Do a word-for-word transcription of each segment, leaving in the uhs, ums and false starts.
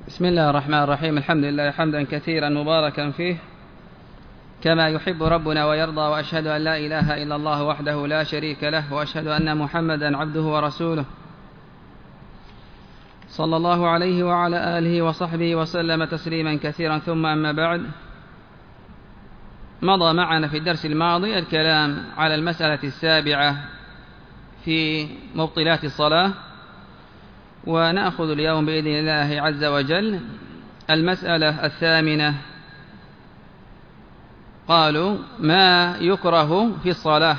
بسم الله الرحمن الرحيم. الحمد لله حمدا كثيرا مباركا فيه كما يحب ربنا ويرضى، وأشهد أن لا إله إلا الله وحده لا شريك له، وأشهد أن محمدا عبده ورسوله صلى الله عليه وعلى آله وصحبه وسلم تسليما كثيرا. ثم أما بعد، مضى معنا في الدرس الماضي الكلام على المسألة السابعة في مبطلات الصلاة، ونأخذ اليوم بإذن الله عز وجل المسألة الثامنة. قالوا: ما يكره في الصلاة؟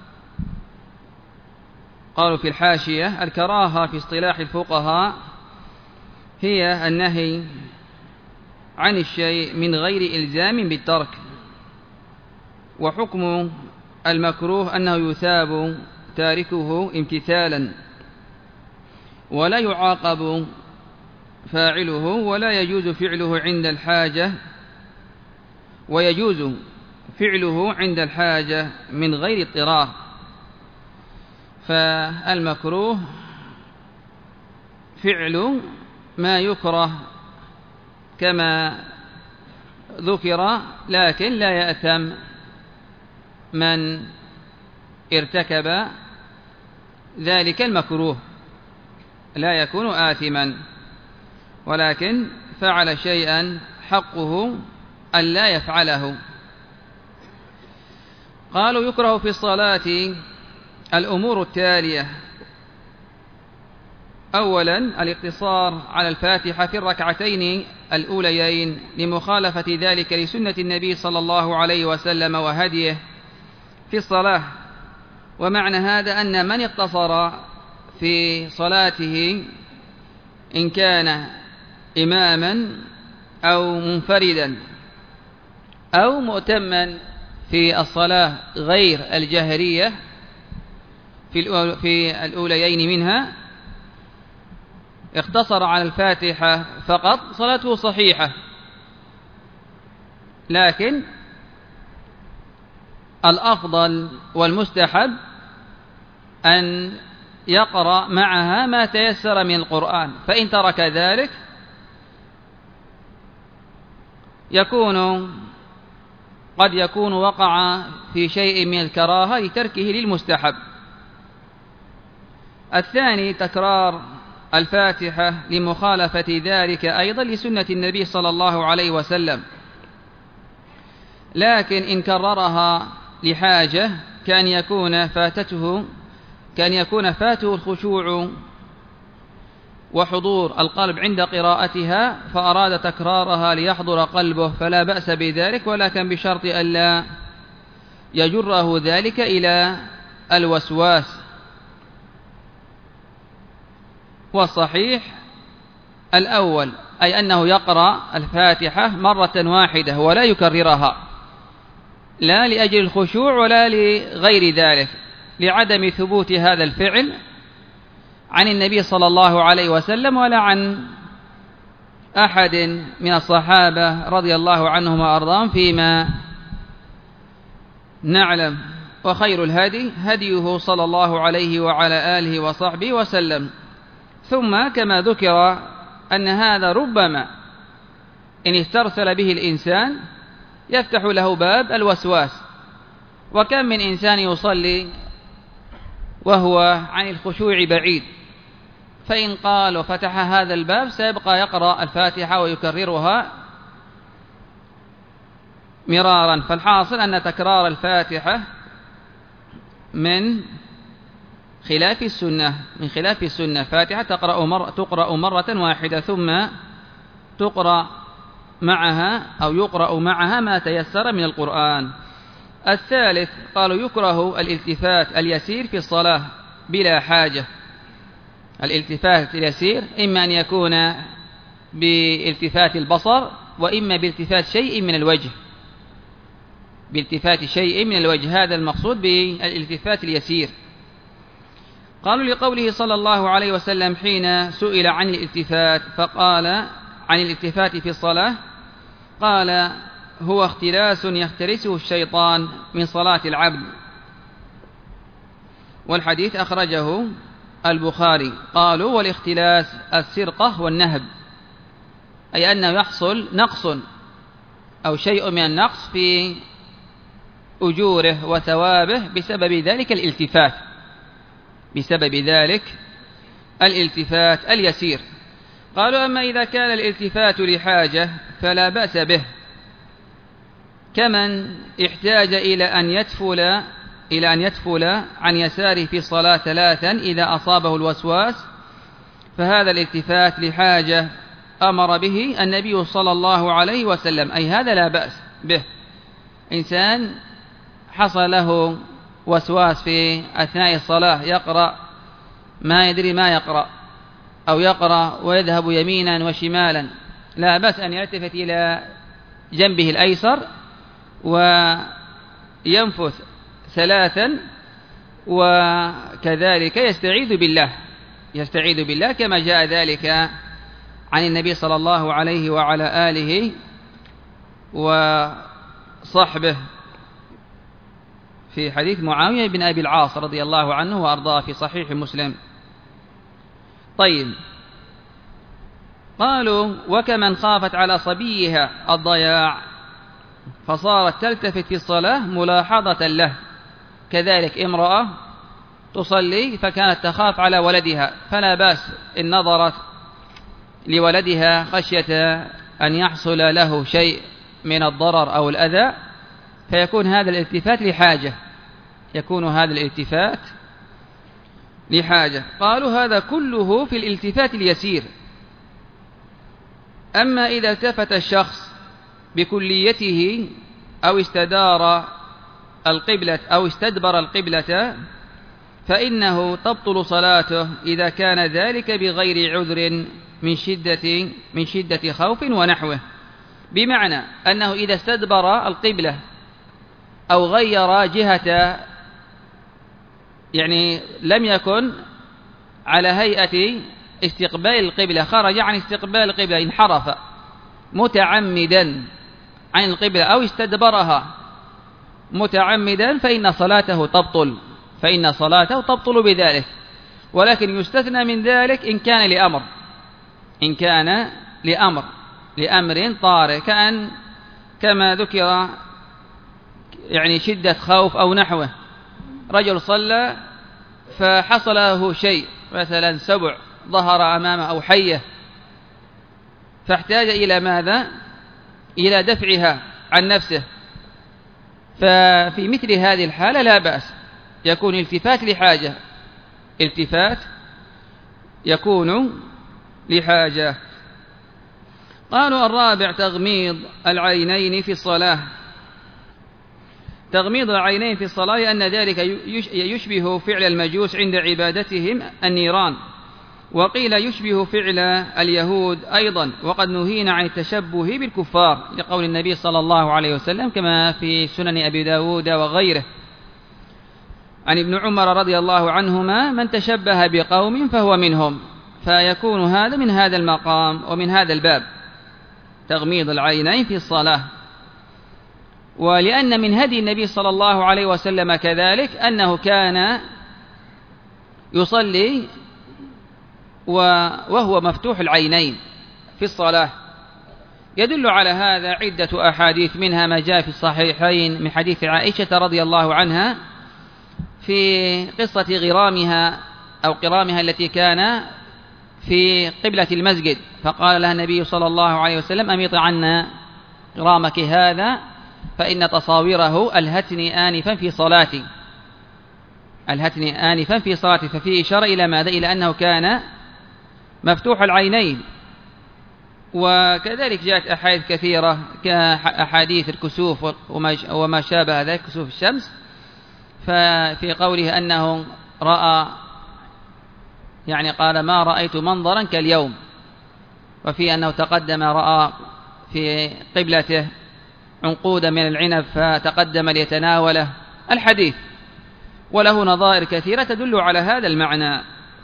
قالوا في الحاشية: الكراهة في اصطلاح الفقهاء هي النهي عن الشيء من غير إلزام بالترك، وحكم المكروه أنه يثاب تاركه امتثالا ولا يعاقب فاعله، ولا يجوز فعله عند الحاجة ويجوز فعله عند الحاجة من غير اضطرار. فالمكروه فعل ما يكره كما ذكر، لكن لا يأثم من ارتكب ذلك المكروه، لا يكون آثما، ولكن فعل شيئا حقه أن لا يفعله. قالوا: يكره في الصلاة الأمور التالية: أولا، الاقتصار على الفاتحة في الركعتين الأوليين لمخالفة ذلك لسنة النبي صلى الله عليه وسلم وهديه في الصلاة. ومعنى هذا أن من اقتصر في صلاته إن كان إماما أو منفردا أو مؤتما في الصلاة غير الجهرية في الأوليين منها، اقتصر على الفاتحة فقط، صلاته صحيحة، لكن الأفضل والمستحب أن يقرأ معها ما تيسر من القرآن، فإن ترك ذلك يكون قد يكون وقع في شيء من الكراهة لتركه للمستحب. الثاني، تكرار الفاتحة لمخالفة ذلك أيضا لسنة النبي صلى الله عليه وسلم، لكن إن كررها لحاجة كان يكون فاتته كان يكون فاته الخشوع وحضور القلب عند قراءتها، فأراد تكرارها ليحضر قلبه، فلا بأس بذلك، ولكن بشرط ألا يجره ذلك إلى الوسواس. والصحيح الأول، أي أنه يقرأ الفاتحة مرة واحدة ولا يكررها، لا لأجل الخشوع ولا لغير ذلك، لعدم ثبوت هذا الفعل عن النبي صلى الله عليه وسلم ولا عن أحد من الصحابة رضي الله عنهم وأرضاهم فيما نعلم. وخير الهدي هديه صلى الله عليه وعلى آله وصحبه وسلم. ثم كما ذكر أن هذا ربما إن استرسل به الإنسان يفتح له باب الوسواس، وكم من إنسان يصلي وهو عن الخشوع بعيد، فإن قال وفتح هذا الباب سيبقى يقرأ الفاتحة ويكررها مرارا. فالحاصل أن تكرار الفاتحة من خلاف السنة من خلاف السنة فاتحة تقرأ مرة تقرأ مرة واحدة، ثم تقرأ معها أو يقرأ معها ما تيسر من القرآن. الثالث، قالوا: يكره الالتفات اليسير في الصلاة بلا حاجة. الالتفات اليسير إما أن يكون بالتفات البصر، وإما بالتفات شيء من الوجه بالتفات شيء من الوجه هذا المقصود بالالتفات اليسير. قالوا: لقوله صلى الله عليه وسلم حين سئل عن الالتفات فقال عن الالتفات في الصلاة، قال: هو اختلاس يختلسه الشيطان من صلاة العبد. والحديث أخرجه البخاري. قالوا: والاختلاس السرقة والنهب. أي أنه يحصل نقص أو شيء من النقص في أجوره وثوابه بسبب ذلك الالتفات بسبب ذلك الالتفات اليسير. قالوا أما إذا كان الالتفات لحاجة فلا بأس به، كمن احتاج إلى أن يتفل إلى أن يتفل عن يساره في الصلاة ثلاثا إذا أصابه الوسواس، فهذا الالتفات لحاجة أمر به النبي صلى الله عليه وسلم، أي هذا لا بأس به. إنسان حصل له وسواس في أثناء الصلاة، يقرأ ما يدري ما يقرأ، أو يقرأ ويذهب يمينا وشمالا، لا بأس أن يلتفت إلى جنبه الأيسر وينفث ثلاثا، وكذلك يستعيذ بالله يستعيذ بالله كما جاء ذلك عن النبي صلى الله عليه وعلى آله وصحبه في حديث معاوية بن أبي العاص رضي الله عنه وأرضاه في صحيح مسلم. طيب، قالوا وكمن خافت على صبيها الضياع فصارت تلتفت في الصلاة ملاحظة له، كذلك امرأة تصلي فكانت تخاف على ولدها، فلا بأس إن نظرت لولدها خشية أن يحصل له شيء من الضرر أو الأذى، فيكون هذا الالتفات لحاجة يكون هذا الالتفات لحاجة. قالوا هذا كله في الالتفات اليسير. أما إذا التفت الشخص بكليته أو استدار القبلة أو استدبر القبلة فإنه تبطل صلاته إذا كان ذلك بغير عذر من شدة من شدة خوف ونحوه، بمعنى أنه إذا استدبر القبلة أو غير جهة، يعني لم يكن على هيئة استقبال القبلة، خرج عن استقبال القبلة، انحرف متعمدا عن القبلة أو استدبرها متعمدا، فإن صلاته تبطل فإن صلاته تبطل بذلك. ولكن يستثنى من ذلك إن كان لأمر إن كان لأمر لأمر طارئ، كأن كما ذكر يعني شدة خوف أو نحوه، رجل صلى فحصل له شيء، مثلا سبع ظهر أمامه أو حية، فاحتاج إلى ماذا؟ إلى دفعها عن نفسه، ففي مثل هذه الحالة لا بأس، يكون التفات لحاجة التفات يكون لحاجة. قالوا الرابع تغميض العينين في الصلاة. تغميض العينين في الصلاة لأن ذلك يشبه فعل المجوس عند عبادتهم النيران، وقيل يشبه فعل اليهود أيضا، وقد نهينا عن التشبه بالكفار لقول النبي صلى الله عليه وسلم كما في سنن أبي داود وغيره عن ابن عمر رضي الله عنهما: من تشبه بقوم فهو منهم. فيكون هذا من هذا المقام ومن هذا الباب، تغميض العينين في الصلاة. ولأن من هدي النبي صلى الله عليه وسلم كذلك أنه كان يصلي وهو مفتوح العينين في الصلاة. يدل على هذا عدة أحاديث، منها ما جاء في الصحيحين من حديث عائشة رضي الله عنها في قصة غرامها أو قرامها التي كان في قبلة المسجد، فقال لها النبي صلى الله عليه وسلم: أميط عنا غرامك هذا فإن تصاويره ألهتني آنفا في صلاتي ألهتني آنفا في صلاتي ففي إشارة إلى ماذا؟ إلى أنه كان مفتوح العينين. وكذلك جاءت أحاديث كثيرة كأحاديث الكسوف وما شابه ذلك، كسوف الشمس، ففي قوله أنه رأى، يعني قال: ما رأيت منظرا كاليوم، وفي أنه تقدم رأى في قبلته عنقودا من العنب فتقدم ليتناوله الحديث، وله نظائر كثيرة تدل على هذا المعنى.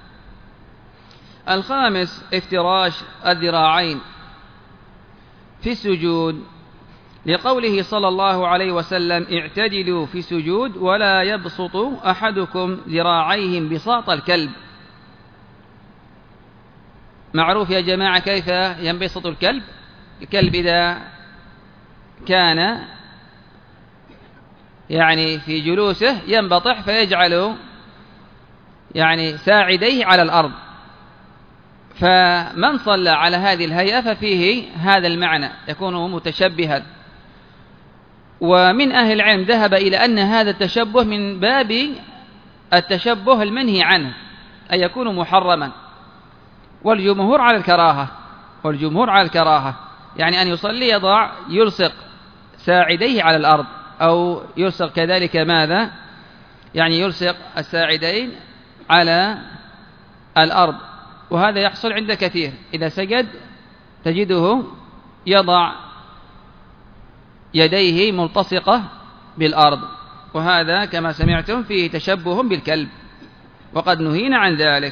الخامس افتراش الذراعين في السجود، لقوله صلى الله عليه وسلم: اعتدلوا في السجود ولا يبسط أحدكم ذراعيه بساط الكلب. معروف يا جماعة كيف ينبسط الكلب؟ الكلب إذا كان يعني في جلوسه ينبطح فيجعل يعني ساعديه على الأرض، فمن صلى على هذه الهيئة ففيه هذا المعنى، يكون متشبها. ومن أهل العلم ذهب إلى أن هذا التشبه من باب التشبه المنهي عنه، أن يكون محرما، والجمهور على الكراهة، والجمهور على الكراهة يعني أن يصلي يضع يلصق ساعديه على الأرض، أو يلصق كذلك ماذا يعني يلصق الساعدين على الأرض. وهذا يحصل عند كثير، إذا سجد تجده يضع يديه ملتصقة بالأرض، وهذا كما سمعتم فيه تشبه بالكلب، وقد نهينا عن ذلك.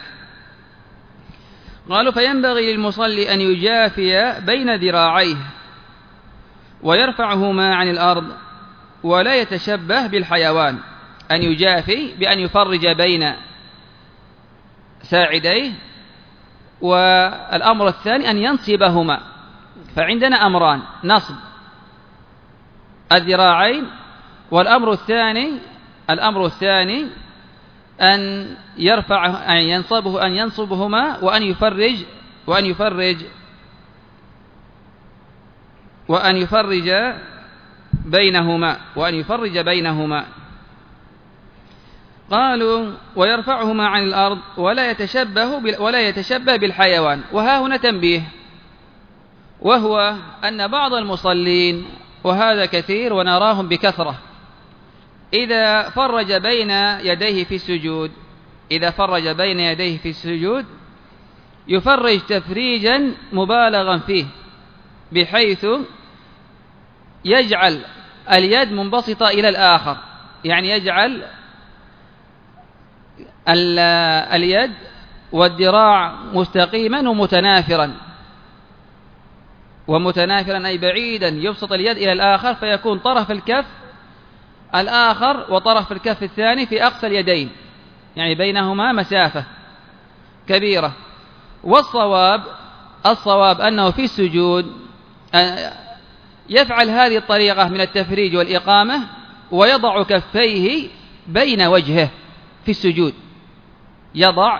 قالوا فينبغي للمصلي أن يجافي بين ذراعيه ويرفعهما عن الأرض ولا يتشبه بالحيوان. أن يجافي بأن يفرج بين ساعديه، والأمر الثاني أن ينصبهما. فعندنا أمران: نصب الذراعين، والأمر الثاني الأمر الثاني أن يرفع أن ينصبه أن ينصبهما وأن يفرج وأن يفرج وأن يفرج بينهما وأن يفرج بينهما. قالوا ويرفعهما عن الأرض ولا يتشبه ولا يتشبه بالحيوان. وها هنا تنبيه، وهو أن بعض المصلين، وهذا كثير ونراهم بكثرة، إذا فرج بين يديه في السجود إذا فرج بين يديه في السجود يفرج تفريجا مبالغا فيه، بحيث يجعل اليد منبسطة إلى الآخر، يعني يجعل اليد والذراع مستقيما ومتنافرا ومتنافرا أي بعيدا، يبسط اليد إلى الآخر، فيكون طرف الكف الآخر وطرف الكف الثاني في أقصى اليدين، يعني بينهما مسافة كبيرة. والصواب الصواب أنه في السجود يفعل هذه الطريقة من التفريج والإقامة، ويضع كفيه بين وجهه في السجود، يضع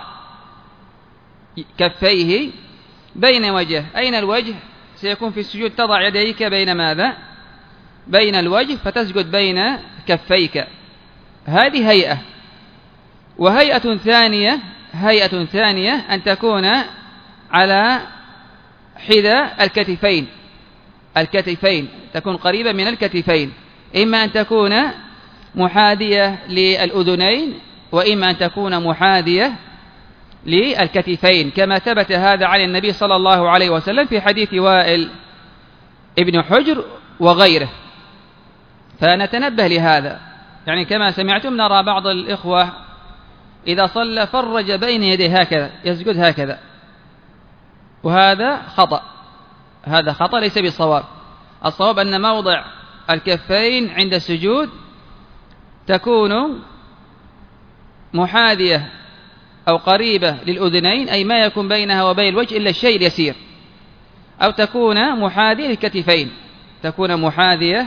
كفيه بين وجهه. أين الوجه؟ سيكون في السجود تضع يديك بين ماذا؟ بين الوجه، فتسجد بين كفيك. هذه هيئة. وهيئة ثانية هيئة ثانية أن تكون على حذاء الكتفين الكتفين تكون قريبة من الكتفين، إما أن تكون محاذية للأذنين، وإما أن تكون محاذية للكتفين، كما ثبت هذا عن النبي صلى الله عليه وسلم في حديث وائل ابن حجر وغيره. فنتنبه لهذا، يعني كما سمعتم نرى بعض الإخوة إذا صلى فرج بين يديه هكذا، يسجد هكذا، وهذا خطأ هذا خطأ ليس بالصواب. الصواب أن موضع الكفين عند السجود تكون محاذية أو قريبة للأذنين، أي ما يكون بينها وبين الوجه إلا الشيء اليسير، أو تكون محاذية للكتفين تكون محاذية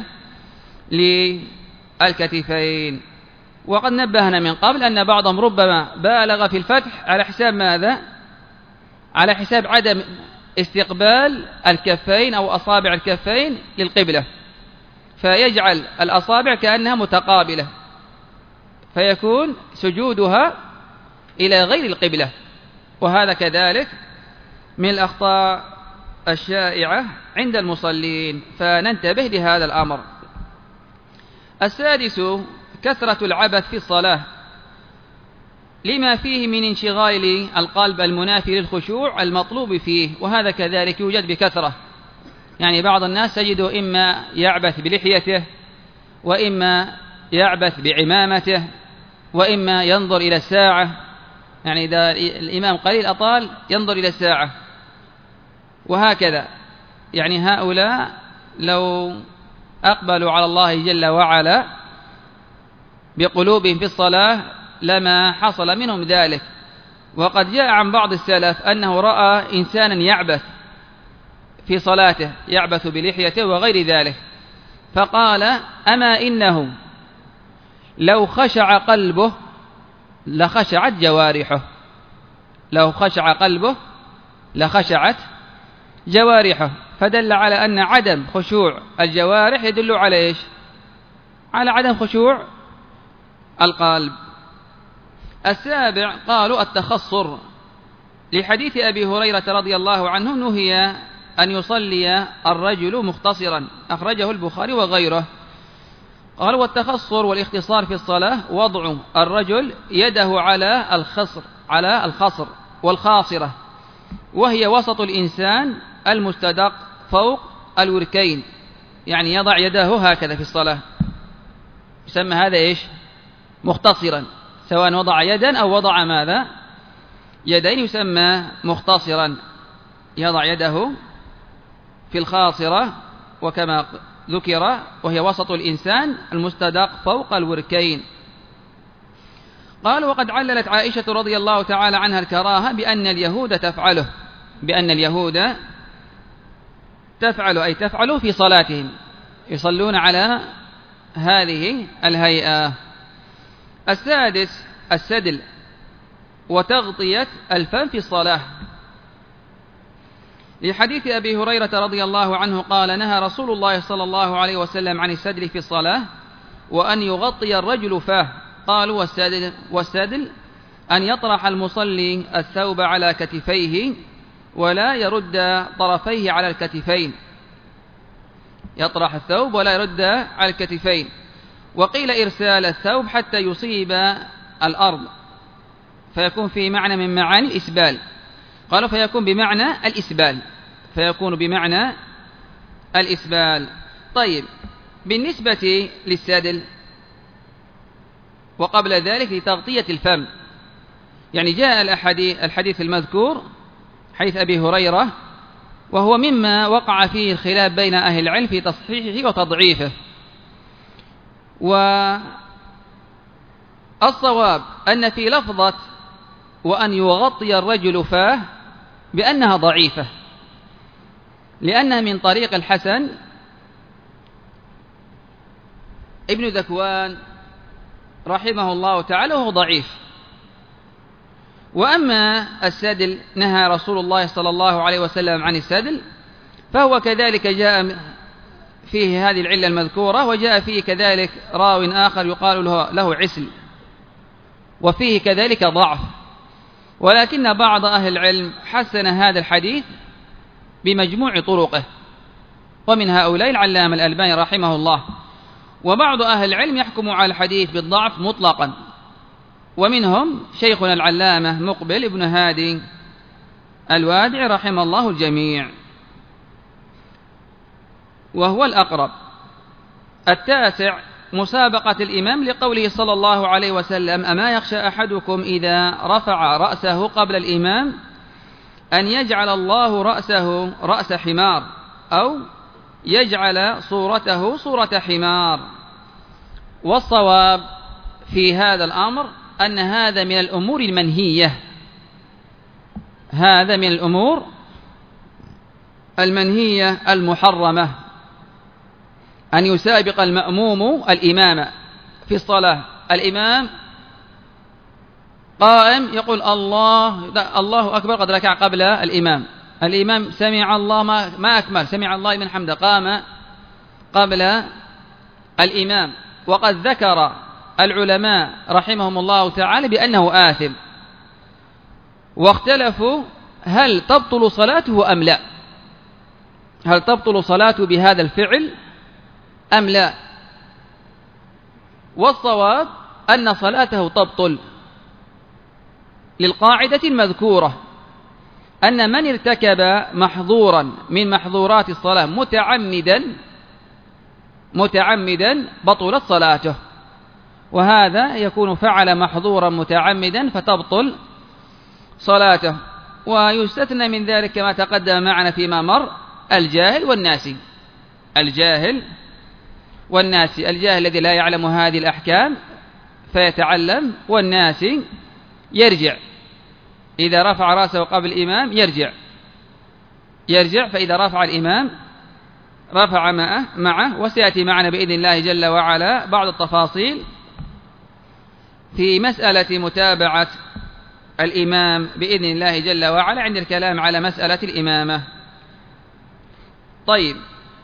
للكتفين. وقد نبهنا من قبل أن بعضهم ربما بالغ في الفتح على حساب ماذا؟ على حساب عدم استقبال الكفين أو أصابع الكفين للقبلة، فيجعل الأصابع كأنها متقابلة، فيكون سجودها إلى غير القبلة، وهذا كذلك من الأخطاء الشائعة عند المصلين، فننتبه لهذا الأمر. السادس كثرة العبث في الصلاة، لما فيه من انشغال القلب المنافي للخشوع المطلوب فيه، وهذا كذلك يوجد بكثرة. يعني بعض الناس تجده إما يعبث بلحيته، وإما يعبث بعمامته، وإما ينظر إلى الساعة، يعني إذا الإمام قليل أطال ينظر إلى الساعة، وهكذا. يعني هؤلاء لو أقبلوا على الله جل وعلا بقلوبهم في الصلاة لما حصل منهم ذلك. وقد جاء عن بعض السلف أنه رأى إنسانا يعبث في صلاته يعبث بلحيته وغير ذلك، فقال: أما إنه لو خشع قلبه لخشعت جوارحه، لو خشع قلبه لخشعت جوارحه، فدل على أن عدم خشوع الجوارح يدل على إيش؟ على عدم خشوع القلب. السابع قالوا التخصر، لحديث أبي هريرة رضي الله عنه: نهي أن يصلي الرجل مختصرا، أخرجه البخاري وغيره. قالوا والتخصر والاختصار في الصلاة وضع الرجل يده على الخصر على الخصر والخاصرة، وهي وسط الإنسان المستدق فوق الوركين، يعني يضع يده هكذا في الصلاة، يسمى هذا إيش؟ مختصرا، سواء وضع يدا أو وضع ماذا؟ يدين، يسمى مختصرا، يضع يده في الخاصرة وكما ذكر وهي وسط الإنسان المستدق فوق الوركين. قال: وقد عللت عائشة رضي الله تعالى عنها الكراهة بأن اليهود تفعله، بأن اليهود تفعل أي تفعل في صلاتهم، يصلون على هذه الهيئة. السادس السدل وتغطية الفم في الصلاة، لحديث أبي هريرة رضي الله عنه قال: نهى رسول الله صلى الله عليه وسلم عن السدل في الصلاة وأن يغطي الرجل فاه. قالوا: والسدل, والسدل أن يطرح المصلي الثوب على كتفيه ولا يرد طرفيه على الكتفين، يطرح الثوب ولا يرد على الكتفين. وقيل إرسال الثوب حتى يصيب الأرض، فيكون في معنى من معاني الإسبال. قالوا فيكون بمعنى الإسبال، فيكون بمعنى الإسبال. طيب، بالنسبة للسدل وقبل ذلك لتغطية الفم، يعني جاء الحديث, الحديث المذكور حديث أبي هريرة، وهو مما وقع فيه الخلاف بين أهل العلم في تصحيحه وتضعيفه. والصواب أن في لفظة وأن يغطي الرجل فاه بأنها ضعيفة، لأنها من طريق الحسن ابن ذكوان رحمه الله تعالى، وهو ضعيف. وأما السدل نهى رسول الله صلى الله عليه وسلم عن السدل، فهو كذلك جاء فيه هذه العلة المذكورة، وجاء فيه كذلك راو آخر يقال له, له عسل، وفيه كذلك ضعف. ولكن بعض أهل العلم حسن هذا الحديث بمجموع طرقه، ومن هؤلاء العلامة الألباني رحمه الله. وبعض أهل العلم يحكم على الحديث بالضعف مطلقا، ومنهم شيخنا العلامة مقبل ابن هادي الوادع رحمه الله الجميع، وهو الأقرب. التاسع مسابقة الإمام، لقوله صلى الله عليه وسلم: أما يخشى أحدكم إذا رفع رأسه قبل الإمام أن يجعل الله رأسه رأس حمار، أو يجعل صورته صورة حمار. والصواب في هذا الأمر أن هذا من الأمور المنهية، هذا من الأمور المنهية المحرمة، أن يسابق المأموم الإمام في الصلاة. الإمام قائم يقول الله الله أكبر، قد ركع قبل الإمام، الإمام سمع الله ما, ما أكمل، سمع الله لمن حمده، قام قبل الإمام. وقد ذكر العلماء رحمهم الله تعالى بأنه آثم، واختلفوا هل تبطل صلاته أم لا، هل تبطل صلاته بهذا الفعل أم لا. والصواب أن صلاته تبطل، للقاعدة المذكورة أن من ارتكب محظورا من محظورات الصلاة متعمدا متعمدا بطلت صلاته، وهذا يكون فعل محظورا متعمدا فتبطل صلاته. ويستثنى من ذلك كما تقدم معنا فيما مر الجاهل والناسي، الجاهل والناسي، الجاهل الذي لا يعلم هذه الأحكام فيتعلم، والناسي يرجع إذا رفع رأسه قبل الإمام يرجع. يرجع، فإذا رفع الإمام رفع معه, معه وسيأتي معنا بإذن الله جل وعلا بعض التفاصيل في مسألة متابعة الإمام بإذن الله جل وعلا عند الكلام على مسألة الإمامة. طيب،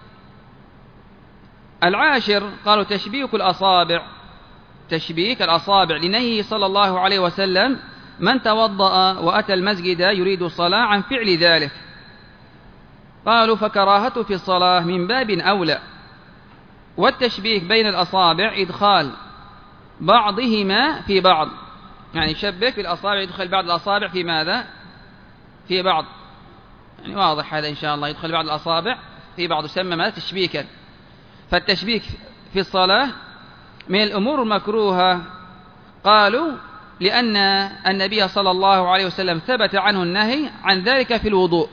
العاشر قالوا تشبيك الأصابع، تشبيك الأصابع لنهيه صلى الله عليه وسلم من توضأ وأتى المسجد يريد الصلاة عن فعل ذلك. قالوا فكراهته في الصلاة من باب أولى. والتشبيك بين الأصابع إدخال بعضهما في بعض، يعني يشبك بالأصابع، يدخل بعض الأصابع في ماذا؟ في بعض، يعني واضح هذا إن شاء الله، يدخل بعض الأصابع في بعض، يسمى ماذا؟ تشبيكا. فالتشبيك في الصلاة من الأمور المكروهة. قالوا لأن النبي صلى الله عليه وسلم ثبت عنه النهي عن ذلك في الوضوء،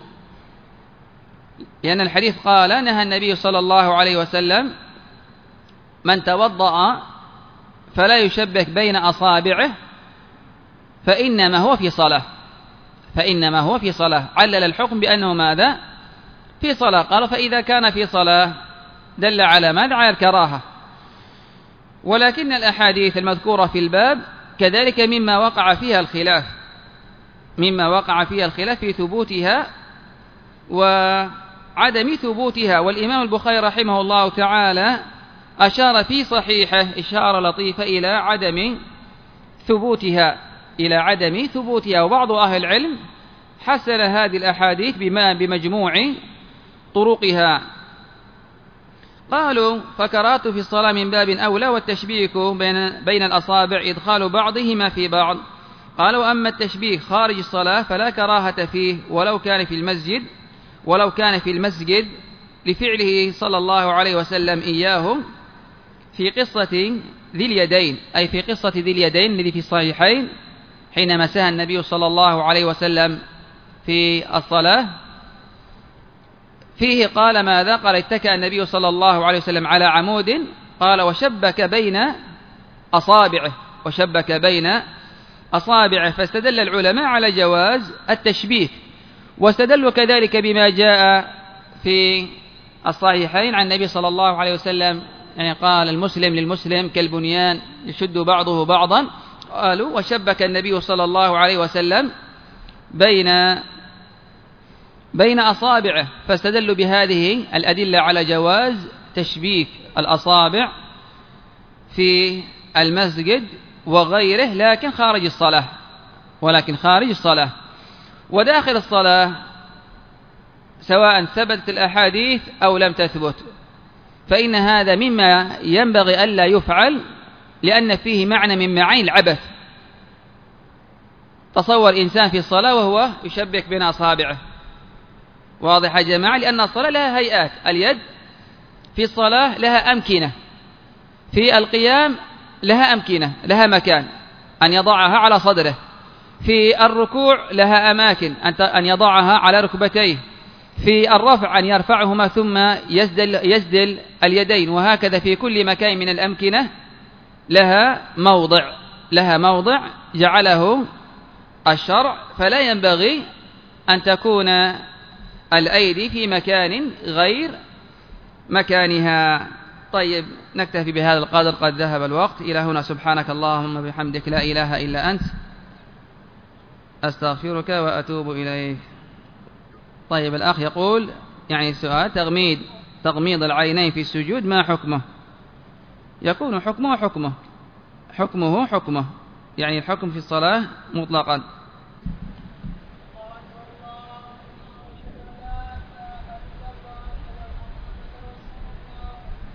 لأن الحديث قال نهى النبي صلى الله عليه وسلم من توضأ فلا يشبك بين أصابعه فإنما هو في صلاة، فإنما هو في صلاة، علل الحكم بأنه ماذا؟ في صلاة. قال فإذا كان في صلاة دل على ماذا؟ على الكراهة. ولكن الأحاديث المذكورة في الباب كذلك مما وقع فيها الخلاف، مما وقع فيها الخلاف في ثبوتها وعدم ثبوتها. والإمام البخاري رحمه الله تعالى أشار في صحيحه إشارة لطيفة إلى عدم ثبوتها، إلى عدم ثبوتها. وبعض أهل العلم حسن هذه الأحاديث بما بمجموع طرقها. قالوا فكرات في الصلاة من باب أولى، والتشبيك بين, بين الأصابع إدخال بعضهما في بعض. قالوا أما التشبيك خارج الصلاة فلا كراهة فيه ولو كان في المسجد، ولو كان في المسجد لفعله صلى الله عليه وسلم إياه في قصة ذي اليدين، أي في قصة ذي اليدين الذي في الصحيحين حين مسها النبي صلى الله عليه وسلم في الصلاة. فيه قال ماذا؟ قال اتكأ النبي صلى الله عليه وسلم على عمود، قال وشبك بين أصابعه، وشبك بين أصابعه. فاستدل العلماء على جواز التشبيك، واستدلوا كذلك بما جاء في الصحيحين عن النبي صلى الله عليه وسلم، يعني قال المسلم للمسلم كالبنيان يشد بعضه بعضا. قالوا وشبك النبي صلى الله عليه وسلم بين بين أصابعه، فاستدلوا بهذه الأدلة على جواز تشبيك الأصابع في المسجد وغيره، لكن خارج الصلاة، ولكن خارج الصلاة. وداخل الصلاة سواء ثبتت الأحاديث أو لم تثبت، فإن هذا مما ينبغي ألا يفعل، لأن فيه معنى من معاني العبث. تصور إنسان في الصلاة وهو يشبك بين أصابعه، واضح يا جماعة؟ لأن الصلاة لها هيئات، اليد في الصلاة لها أمكنة، في القيام لها أمكنة، لها مكان أن يضعها على صدره، في الركوع لها أماكن أن يضعها على ركبتيه، في الرفع أن يرفعهما ثم يسدل, يسدل اليدين، وهكذا في كل مكان من الأمكنة لها موضع، لها موضع جعله الشرع. فلا ينبغي أن تكون الأيدي في مكان غير مكانها. طيب، نكتفي بهذا القدر، قد ذهب الوقت. إلى هنا، سبحانك اللهم بحمدك لا إله إلا أنت، أستغفرك وأتوب إليك. طيب، الأخ يقول يعني سؤال: تغميد تغميض العينين في السجود ما حكمه؟ يكون حكمه حكمه حكمه حكمه يعني الحكم في الصلاة مطلقا.